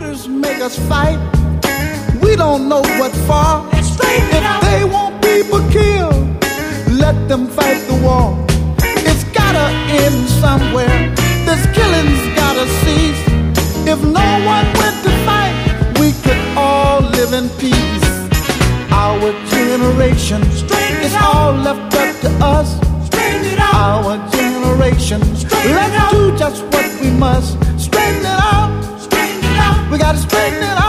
leaders make us fight. We don't know what for. If they want people killed, let them fight the war. It's gotta end somewhere. This killing's gotta cease. If no one went to fight, we could all live in peace. Our generation is all left up to us. Our generation, let's do just what we must. Straighten it out. We gotta straighten it out.